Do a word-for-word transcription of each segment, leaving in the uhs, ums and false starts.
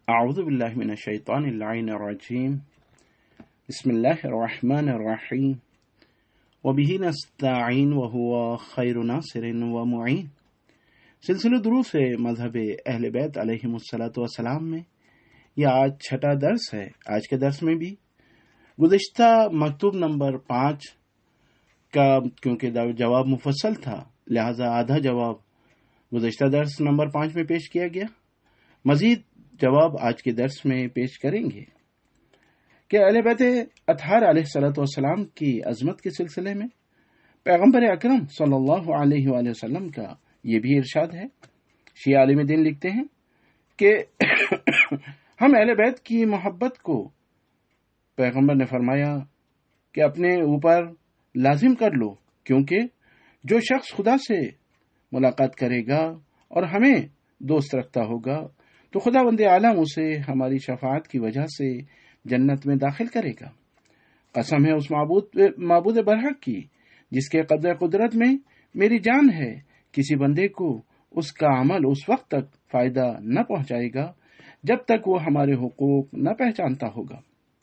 أعوذ بالله من الشيطان اللعين الرجيم بسم الله الرحمن الرحيم وبه نستعين وهو خير ناصر ومعين سلسلہ دروس مذہب اہل بیت علیہم الصلوۃ والسلام میں یہ آج چھٹا درس ہے۔ آج کے درس میں بھی گزشتہ مکتوب نمبر پانچ کا کیونکہ جواب مفصل تھا لہذا آدھا جواب گزشتہ درس نمبر پانچ میں پیش کیا گیا، مزید جواب آج کے درس میں پیش کریں گے کہ اہل بیت اطہار علیہ الصلوۃ والسلام کی عظمت کے سلسلے میں پیغمبر اکرم صلی اللہ علیہ وآلہ وسلم کا یہ بھی ارشاد ہے۔ شیعہ عالم دین لکھتے ہیں کہ ہم اہل بیت کی محبت کو پیغمبر نے فرمایا کہ اپنے اوپر لازم کر لو، کیونکہ جو شخص خدا سے ملاقات کرے گا اور ہمیں دوست رکھتا ہوگا تو خدا بند عالم اسے ہماری شفاعت کی وجہ سے جنت میں داخل کرے گا۔ قسم ہے اس معبود معبود برحق کی جس کے قبضہ قدرت میں میری جان ہے، کسی بندے کو اس کا عمل اس وقت تک فائدہ نہ پہنچائے گا جب تک وہ ہمارے حقوق نہ پہچانتا ہوگا۔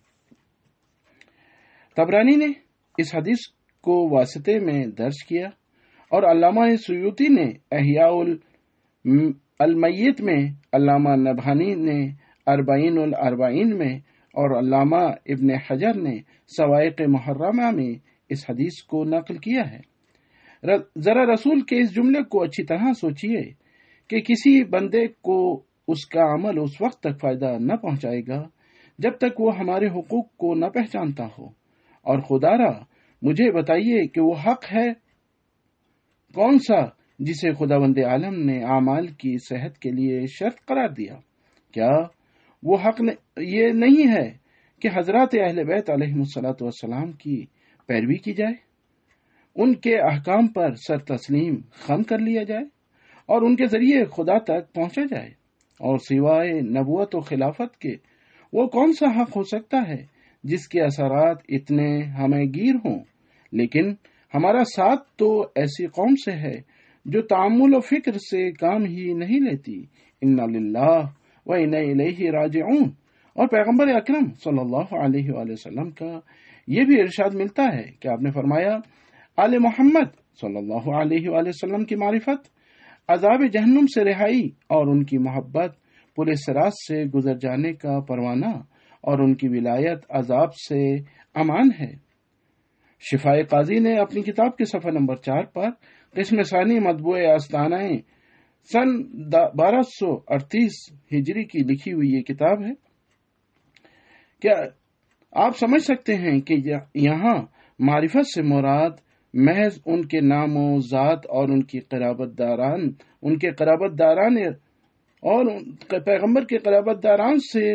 طبرانی نے اس حدیث کو واسطے میں درج کیا اور علامہ سیوطی نے احیاء المیت میں، علامہ نبہانی نے اربعین الاربعین میں اور علامہ ابن حجر نے سوائق محرمہ میں اس حدیث کو نقل کیا ہے۔ ذرا رسول کے اس جملے کو اچھی طرح سوچئے کہ کسی بندے کو اس کا عمل اس وقت تک فائدہ نہ پہنچائے گا جب تک وہ ہمارے حقوق کو نہ پہچانتا ہو، اور خدا را مجھے بتائیے کہ وہ حق ہے کون سا جسے خدا بند عالم نے اعمال کی صحت کے لیے شرط قرار دیا؟ کیا وہ حق یہ نہیں ہے کہ حضرات اہل بیت علیہم الصلوۃ والسلام کی پیروی کی جائے، ان کے احکام پر سر تسلیم خم کر لیا جائے اور ان کے ذریعے خدا تک پہنچا جائے؟ اور سوائے نبوت و خلافت کے وہ کون سا حق ہو سکتا ہے جس کے اثرات اتنے ہمیں گیر ہوں؟ لیکن ہمارا ساتھ تو ایسی قوم سے ہے جو تعامل و فکر سے کام ہی نہیں لیتی۔ انا للہ و انا الیہ راجعون۔ اور پیغمبر اکرم صلی اللہ علیہ وآلہ وسلم کا یہ بھی ارشاد ملتا ہے کہ آپ نے فرمایا، آل محمد صلی اللہ علیہ وآلہ وسلم کی معرفت عذاب جہنم سے رہائی اور ان کی محبت پل صراط سے گزر جانے کا پروانہ اور ان کی ولایت عذاب سے امان ہے۔ شفائے قاضی نے اپنی کتاب کے صفحہ نمبر چار پر قسم ثانی مطبوع آستانہ سن بارہ سو اڑتیس ہجری کی لکھی ہوئی یہ کتاب ہے۔ کیا آپ سمجھ سکتے ہیں کہ یہاں معرفت سے مراد محض ان کے نام و ذات اور ان کی قرابت داران ان کے قرابت داران اور پیغمبر کے قرابت داران سے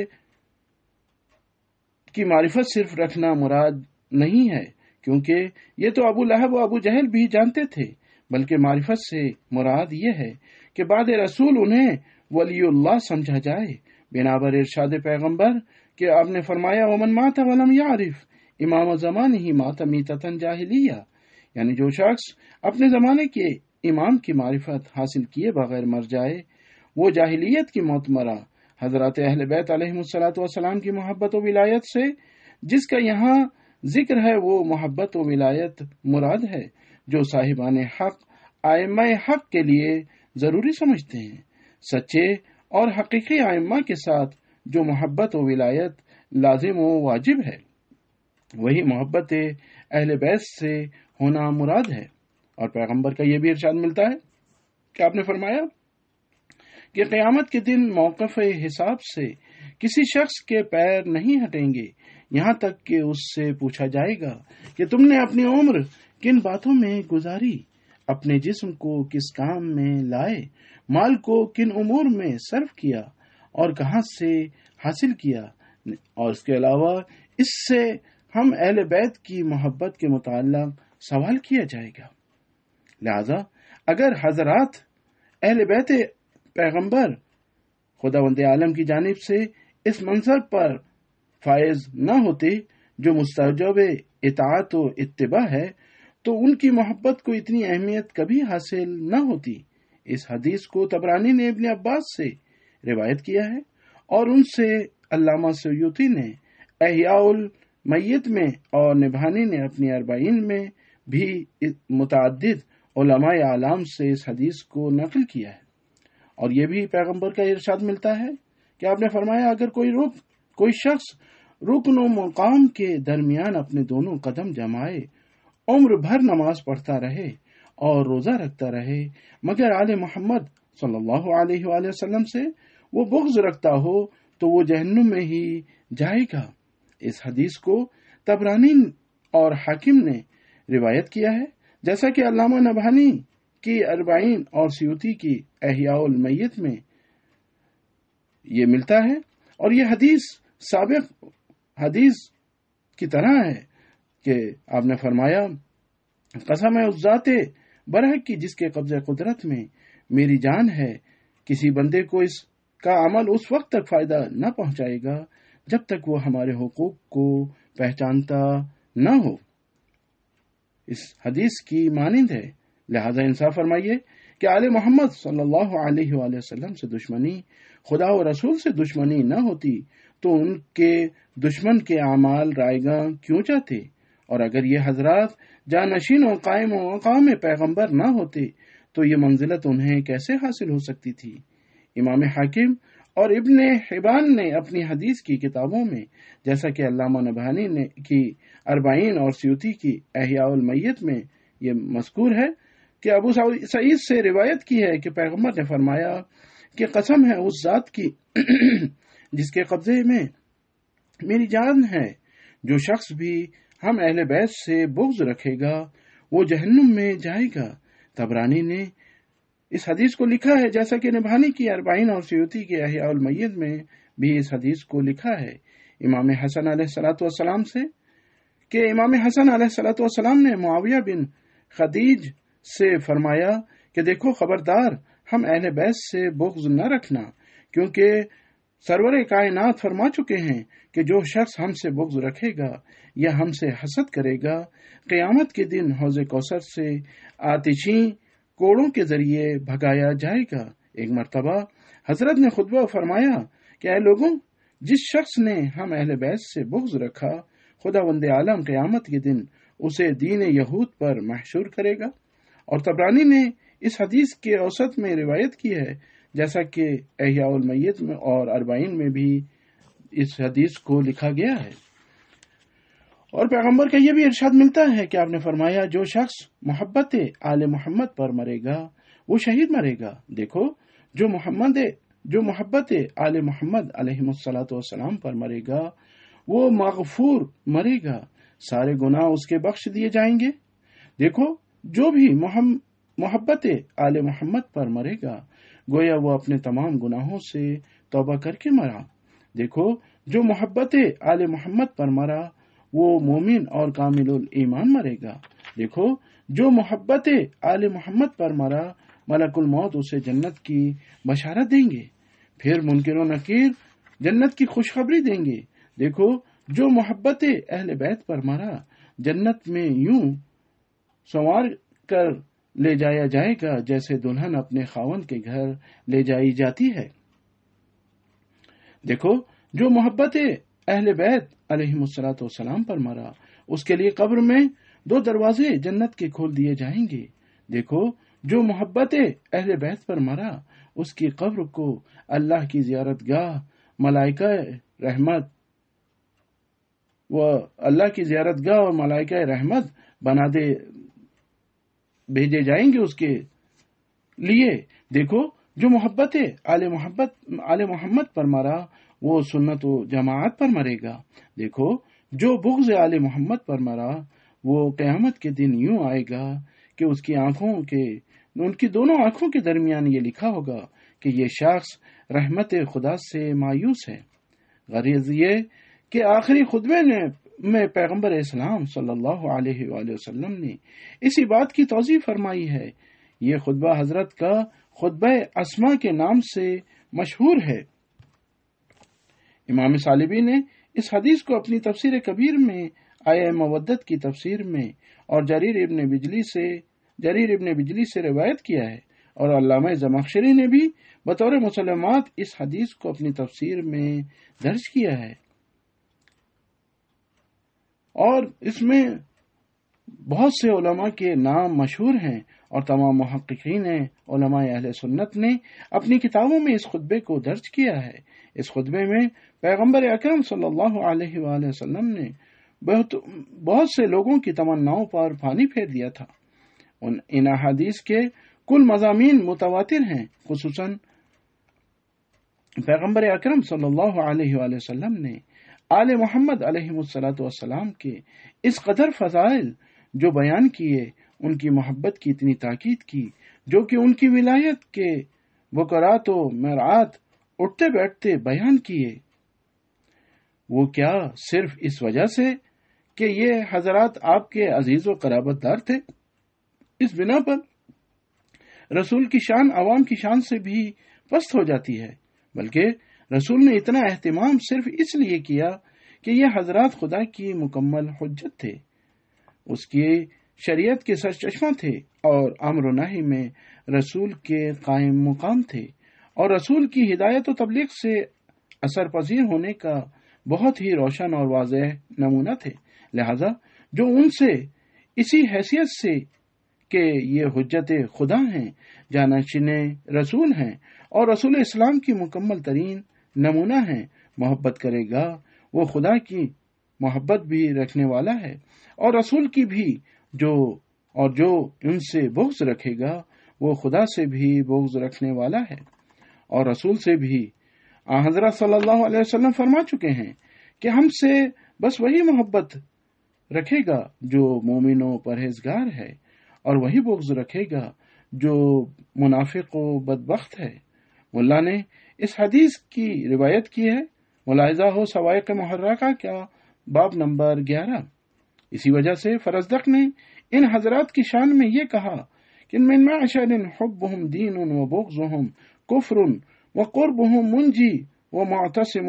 کی معرفت صرف رکھنا مراد نہیں ہے، کیونکہ یہ تو ابو لہب و ابو جہل بھی جانتے تھے، بلکہ معرفت سے مراد یہ ہے کہ بعد رسول انہیں ولی اللہ سمجھا جائے، بنابر ارشاد پیغمبر کہ آپ نے فرمایا ومن مات ولم یعرف امام زمانہ مات میتۃ جاہلیہ، یعنی جو شخص اپنے زمانے کے امام کی معرفت حاصل کیے بغیر مر جائے وہ جاہلیت کی موت مرا۔ حضرات اہل بیت علیہم الصلوۃ والسلام کی محبت و ولایت سے جس کا یہاں ذکر ہے وہ محبت و ولایت مراد ہے جو صاحبان حق ائمہ حق کے لیے ضروری سمجھتے ہیں۔ سچے اور حقیقی ائمہ کے ساتھ جو محبت و ولایت لازم و واجب ہے وہی محبت اہل بیت سے ہونا مراد ہے۔ اور پیغمبر کا یہ بھی ارشاد ملتا ہے کہ آپ نے فرمایا کہ قیامت کے دن موقف حساب سے کسی شخص کے پیر نہیں ہٹیں گے یہاں تک کہ اس سے پوچھا جائے گا کہ تم نے اپنی عمر کن باتوں میں گزاری، اپنے جسم کو کس کام میں لائے، مال کو کن امور میں صرف کیا اور کہاں سے حاصل کیا۔ اور اس کے علاوہ اس سے ہم اہل بیت کی محبت کے متعلق سوال کیا جائے گا۔ لہذا اگر حضرات اہل بیت پیغمبر خدا بند عالم کی جانب سے اس منظر پر فائز نہ ہوتے جو مستوجب اطاعت و اتباع ہے تو ان کی محبت کو اتنی اہمیت کبھی حاصل نہ ہوتی۔ اس حدیث کو طبرانی نے ابن عباس سے روایت کیا ہے اور ان سے علامہ سیوطی نے احیاء المیت میں اور نبھانی نے اپنی اربعین میں بھی متعدد علماء اعلام سے اس حدیث کو نقل کیا ہے۔ اور یہ بھی پیغمبر کا ارشاد ملتا ہے کہ آپ نے فرمایا اگر کوئی رک کوئی شخص رکن و مقام کے درمیان اپنے دونوں قدم جمائے عمر بھر نماز پڑھتا رہے اور روزہ رکھتا رہے مگر آل محمد صلی اللہ علیہ وآلہ وسلم سے وہ بغض رکھتا ہو تو وہ جہنم میں ہی جائے گا۔ اس حدیث کو طبرانی اور حاکم نے روایت کیا ہے، جیسا کہ علامہ نبھانی کی اربعین اور سیوطی کی احیاء المیت میں یہ ملتا ہے۔ اور یہ حدیث سابق حدیث کی طرح ہے کہ آپ نے فرمایا قسم ہے اس ذات برحق کی جس کے قبضہ قدرت میں میری جان ہے، کسی بندے کو اس کا عمل اس وقت تک فائدہ نہ پہنچائے گا جب تک وہ ہمارے حقوق کو پہچانتا نہ ہو۔ اس حدیث کی مانند ہے، لہذا انصاف فرمائیے کہ آل محمد صلی اللہ علیہ وآلہ وسلم سے دشمنی خدا و رسول سے دشمنی نہ ہوتی تو ان کے دشمن کے اعمال رائے گاں کیوں چاہتے؟ اور اگر یہ حضرات جانشین و قائم و مقام پیغمبر نہ ہوتے تو یہ منزلت انہیں کیسے حاصل ہو سکتی تھی؟ امام حاکم اور ابن حبان نے اپنی حدیث کی کتابوں میں، جیسا کہ علامہ نبھانی نے کی اربعین اور سیوطی کی احیاء المیت میں یہ مذکور ہے کہ ابو سعید سے روایت کی ہے کہ پیغمبر نے فرمایا کہ قسم ہے اس ذات کی جس کے قبضے میں میری جان ہے، جو شخص بھی ہم اہل بیت سے بغض رکھے گا وہ جہنم میں جائے گا۔ طبرانی نے اس حدیث کو لکھا ہے، جیسا کہ نبھانی کی اربعین اور سیوطی کے احیاء المیت میں بھی اس حدیث کو لکھا ہے امام حسن علیہ الصلوۃ والسلام سے کہ امام حسن علیہ الصلوۃ والسلام نے معاویہ بن خدیج سے فرمایا کہ دیکھو خبردار ہم اہل بیت سے بغض نہ رکھنا، کیونکہ سرور کائنات فرما چکے ہیں کہ جو شخص ہم سے بغض رکھے گا یا ہم سے حسد کرے گا قیامت کے دن حوض کوثر سے آتشیں کوڑوں کے ذریعے بھگایا جائے گا۔ ایک مرتبہ حضرت نے خطبہ فرمایا کہ اے لوگوں، جس شخص نے ہم اہل بیت سے بغض رکھا خدا وند عالم قیامت کے دن اسے دین یہود پر محشور کرے گا۔ اور طبرانی نے اس حدیث کے اوسط میں روایت کی ہے، جیسا کہ احیاء المیت میں اور اربعین میں بھی اس حدیث کو لکھا گیا ہے۔ اور پیغمبر کا یہ بھی ارشاد ملتا ہے کہ آپ نے فرمایا جو شخص محبت آل محمد پر مرے گا وہ شہید مرے گا۔ دیکھو جو محمد جو محبت آل محمد علیہ الصلوۃ والسلام پر مرے گا وہ مغفور مرے گا، سارے گناہ اس کے بخش دیے جائیں گے۔ دیکھو جو بھی محبت آل محمد پر مرے گا گویا وہ اپنے تمام گناہوں سے توبہ کر کے مرا۔ دیکھو جو محبت آل محمد پر مرا وہ مومن اور کامل الایمان مرے گا۔ دیکھو جو محبت آل محمد پر مرا ملک الموت اسے جنت کی بشارت دیں گے، پھر منکر و نکیر جنت کی خوشخبری دیں گے۔ دیکھو جو محبت اہل بیت پر مرا جنت میں یوں سنوار کر لے جایا جائے گا جیسے دلہن اپنے خاوند کے گھر لے جائی جاتی ہے۔ دیکھو جو محبت اہل بیت علیہ الصلوۃ والسلام پر مرا اس کے لیے قبر میں دو دروازے جنت کے کھول دیے جائیں گے۔ دیکھو جو محبت اہل بیت پر مرا اس کی قبر کو اللہ کی زیارت گاہ ملائکہ رحمت و اللہ کی زیارت گاہ اور ملائکہ رحمت بنا دے بھیجے جائیں گے اس کے لیے۔ دیکھو جو محبت آل محبت آل محمد پر مرا وہ سنت و جماعت پر مرے گا۔ دیکھو جو بغض آل محمد پر مرا وہ قیامت کے دن یوں آئے گا کہ اس کی آنکھوں کے ان کی دونوں آنکھوں کے درمیان یہ لکھا ہوگا کہ یہ شخص رحمت خدا سے مایوس ہے۔ غرض یہ کہ آخری خطبے نے میں پیغمبر اسلام صلی اللہ علیہ وآلہ وسلم نے اسی بات کی توضیح فرمائی ہے۔ یہ خطبہ حضرت کا خطبہ اسما کے نام سے مشہور ہے۔ امام سالبی نے اس حدیث کو اپنی تفسیر کبیر میں آیہ مودت کی تفسیر میں اور جریر ابن بجلی سے جریر ابن بجلی سے روایت کیا ہے اور علامہ زمخشری نے بھی بطور مسلمات اس حدیث کو اپنی تفسیر میں درج کیا ہے، اور اس میں بہت سے علماء کے نام مشہور ہیں، اور تمام محققین علماء اہل سنت نے اپنی کتابوں میں اس خطبے کو درج کیا ہے۔ اس خطبے میں پیغمبر اکرم صلی اللہ علیہ وآلہ وسلم نے بہت بہت سے لوگوں کی تمناؤں پر پانی پھیر دیا تھا۔ ان احادیث کے کل مضامین متواتر ہیں، خصوصاً پیغمبر اکرم صلی اللہ علیہ وآلہ وسلم نے آل محمد علیہ الصلاۃ والسلام کے اس قدر فضائل جو بیان کیے، ان کی محبت کی اتنی تاکید کی، جو کہ ان کی ولایت کے بکرات و مرعات اٹھتے بیٹھتے بیان کیے۔ وہ کیا صرف اس وجہ سے کہ یہ حضرات آپ کے عزیز و قرابت دار تھے؟ اس بنا پر رسول کی شان عوام کی شان سے بھی پست ہو جاتی ہے، بلکہ رسول نے اتنا اہتمام صرف اس لیے کیا کہ یہ حضرات خدا کی مکمل حجت تھے، اس کی شریعت کے سرچشمہ تھے، اور امر و نہی میں رسول کے قائم مقام تھے، اور رسول کی ہدایت و تبلیغ سے اثر پذیر ہونے کا بہت ہی روشن اور واضح نمونہ تھے۔ لہذا جو ان سے اسی حیثیت سے کہ یہ حجت خدا ہیں، جانشین رسول ہیں، اور رسول اسلام کی مکمل ترین نمونہ ہیں، محبت کرے گا، وہ خدا کی محبت بھی رکھنے والا ہے، اور رسول کی بھی، جو اور جو ان سے بغض رکھے گا وہ خدا سے بھی بغض رکھنے والا ہے، اور رسول سے بھی۔ آن حضرت صلی اللہ علیہ وسلم فرما چکے ہیں کہ ہم سے بس وہی محبت رکھے گا جو مومن و پرہیزگار ہے، اور وہی بغض رکھے گا جو منافق و بدبخت ہے۔ ملا نے اس حدیث کی روایت کی ہے، ملاحظہ ہو سوائق محرکہ کا باب نمبر گیارہ۔ اسی وجہ سے فرزدق نے ان حضرات کی شان میں یہ کہا کہ من معشر حبهم دین و بغضهم کفر و قربهم منجی و معتصم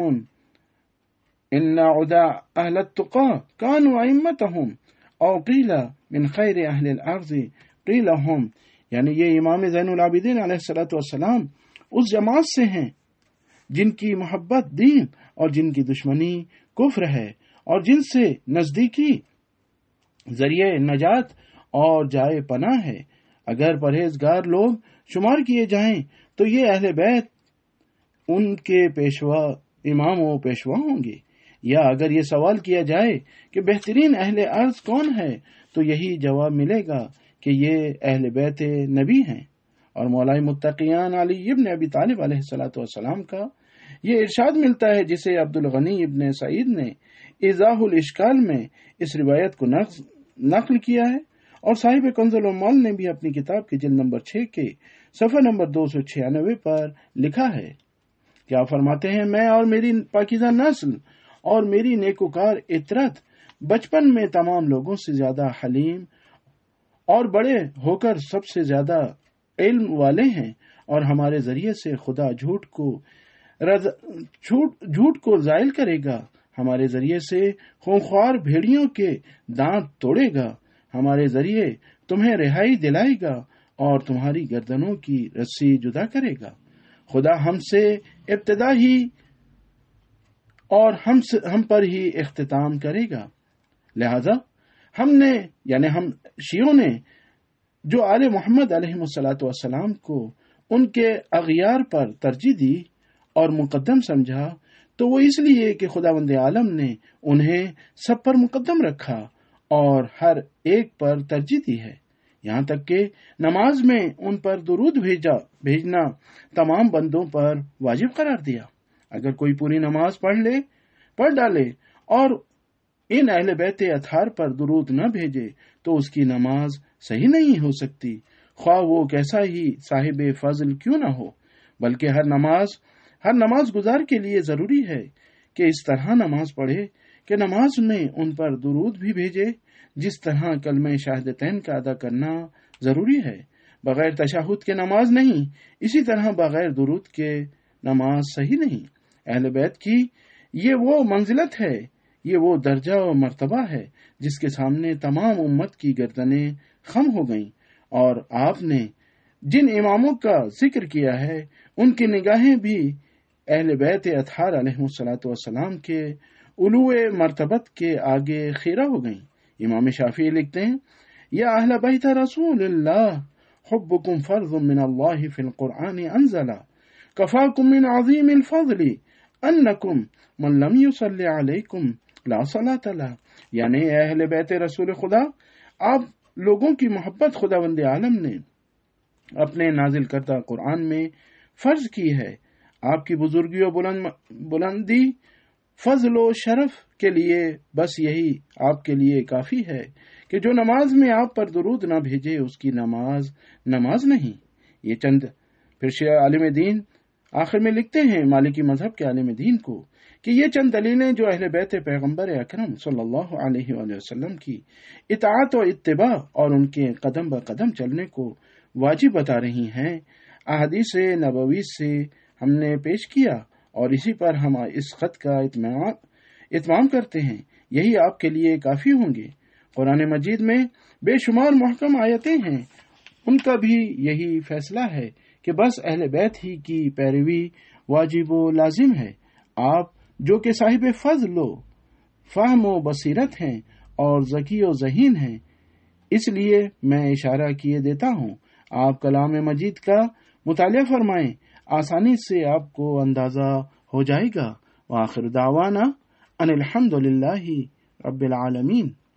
ان عدا اہل التقى كانوا ائمتهم او قیل من خیر اہل الارض قیل هم، یعنی یہ امام زین العابدین علیہ الصلوۃ والسلام اس جماعت سے ہیں جن کی محبت دین اور جن کی دشمنی کفر ہے، اور جن سے نزدیکی ذریعہ نجات اور جائے پناہ ہے۔ اگر پرہیزگار لوگ شمار کیے جائیں تو یہ اہل بیت ان کے پیشوا امام و پیشوا ہوں گے، یا اگر یہ سوال کیا جائے کہ بہترین اہل ارض کون ہے تو یہی جواب ملے گا کہ یہ اہل بیت نبی ہیں۔ اور مولا متقیان علی ابن ابی طالب علیہ الصلوۃ والسلام کا یہ ارشاد ملتا ہے، جسے عبد الغنی ابن سعید نے ایضاح الاشکال میں اس روایت کو نقل کیا ہے، اور صاحب کنز العمال نے بھی اپنی کتاب کے جلد نمبر چھ کے صفحہ نمبر دو سو چھیانوے پر لکھا ہے، کیا فرماتے ہیں، میں اور میری پاکیزہ نسل اور میری نیکوکار اطرت بچپن میں تمام لوگوں سے زیادہ حلیم اور بڑے ہو کر سب سے زیادہ علم والے ہیں، اور ہمارے ذریعے سے خدا جھوٹ کو رض... جھوٹ... جھوٹ کو زائل کرے گا، ہمارے ذریعے سے خونخوار بھیڑیوں کے دانت توڑے گا، ہمارے ذریعے تمہیں رہائی دلائے گا اور تمہاری گردنوں کی رسی جدا کرے گا۔ خدا ہم سے ابتدا ہی اور ہم سے ہم پر ہی اختتام کرے گا۔ لہذا ہم نے یعنی ہم شیعوں نے جو آل محمد علیہ الصلوۃ والسلام کو ان کے اغیار پر ترجیح دی اور مقدم سمجھا، تو وہ اس لیے کہ خداوند عالم نے انہیں سب پر مقدم رکھا اور ہر ایک پر ترجیح دی ہے، یہاں تک کہ نماز میں ان پر درود بھیجا بھیجنا تمام بندوں پر واجب قرار دیا۔ اگر کوئی پوری نماز پڑھ لے پڑھ ڈالے اور ان اہل بیت اطہار پر درود نہ بھیجے تو اس کی نماز صحیح نہیں ہو سکتی، خواہ وہ کیسا ہی صاحب فضل کیوں نہ ہو۔ بلکہ ہر نماز ہر نماز گزار کے لیے ضروری ہے کہ اس طرح نماز پڑھے کہ نماز میں ان پر درود بھی بھیجے، جس طرح کلمہ شہادتین کا ادا کرنا ضروری ہے۔ بغیر تشہد کے نماز نہیں، اسی طرح بغیر درود کے نماز صحیح نہیں۔ اہل بیت کی یہ وہ منزلت ہے، یہ وہ درجہ و مرتبہ ہے جس کے سامنے تمام امت کی گردنیں خم ہو گئیں، اور آپ نے جن اماموں کا ذکر کیا ہے ان کی نگاہیں بھی اہل بیت اطہار علیہ الصلوۃ والسلام کے علو مرتبت کے آگے خیرہ ہو گئیں۔ امام شافعی لکھتے ہیں، یا اہل بیت رسول اللہ حبکم فرض من اللہ فی القرآن انزلا کفاکم من عظیم الفضل انکم من لم یصلی علیکم لا صلاۃ لہ، یعنی اہل بیت رسول خدا، آپ لوگوں کی محبت خداوند عالم نے اپنے نازل کردہ قرآن میں فرض کی ہے۔ آپ کی بزرگی و بلند بلندی فضل و شرف کے لیے بس یہی آپ کے لیے کافی ہے کہ جو نماز میں آپ پر درود نہ بھیجے اس کی نماز نماز نہیں۔ یہ چند پھر شیعہ عالم دین آخر میں لکھتے ہیں مالکی مذہب کے عالم دین کو کہ یہ چند دلیلیں جو اہل بیت پیغمبر اکرم صلی اللہ علیہ وآلہ وسلم کی اطاعت و اتباع اور ان کے قدم بہ قدم چلنے کو واجب بتا رہی ہیں، احادیث نبوی سے ہم نے پیش کیا، اور اسی پر ہم اس خط کا اتمام کرتے ہیں۔ یہی آپ کے لیے کافی ہوں گے۔ قرآن مجید میں بے شمار محکم آیتیں ہیں، ان کا بھی یہی فیصلہ ہے کہ بس اہل بیت ہی کی پیروی واجب و لازم ہے۔ آپ جو کہ صاحب فضل و فہم و بصیرت ہیں اور ذکی و ذہین ہیں، اس لیے میں اشارہ کیے دیتا ہوں، آپ کلام مجید کا مطالعہ فرمائیں، آسانی سے آپ کو اندازہ ہو جائے گا۔ وآخر دعوانا ان الحمد للہ رب العالمین۔